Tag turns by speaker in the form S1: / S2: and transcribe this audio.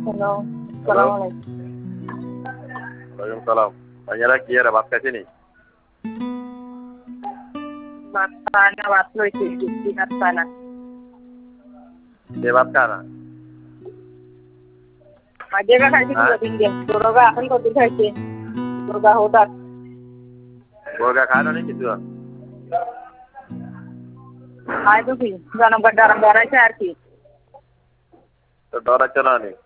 S1: Hello, সালাম আলাইকুম।
S2: ওয়ালাইকুম সালাম। ভাইয়ারা কি আর ভাত খাইছে নি?
S1: ভাত খায় না, ভাত লইছি, ভাত খায় না।
S2: সে ভাত খায় না?
S1: আজকে খাইছি
S2: হ্যাঁ?
S1: দুদিন দিন। তোরগা এখন কত খাইছে? তোরগা হোতা।
S2: গোরগা খায় না নি কিছু?
S1: খায় তো কি? জনগণ ডারাম বাড়াইছে আর কি?
S2: তো ডরাচ্ছে না নি?